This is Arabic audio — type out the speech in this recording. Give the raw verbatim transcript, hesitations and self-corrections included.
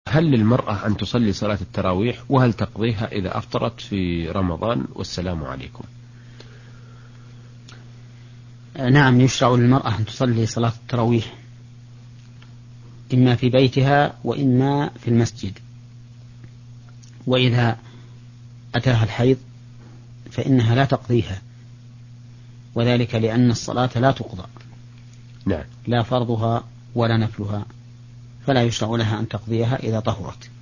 هل للمرأة أن تصلي صلاة التراويح، وهل تقضيها إذا أفطرت في رمضان؟ والسلام عليكم. نعم، يشرع للمرأة أن تصلي صلاة التراويح إما في بيتها وإما في المسجد. وإذا أتاها الحيض فإنها لا تقضيها، وذلك لأن الصلاة لا تقضى، نعم. لا فرضها ولا نفلها، فلا يشرع لها أن تقضيها إذا طهرت.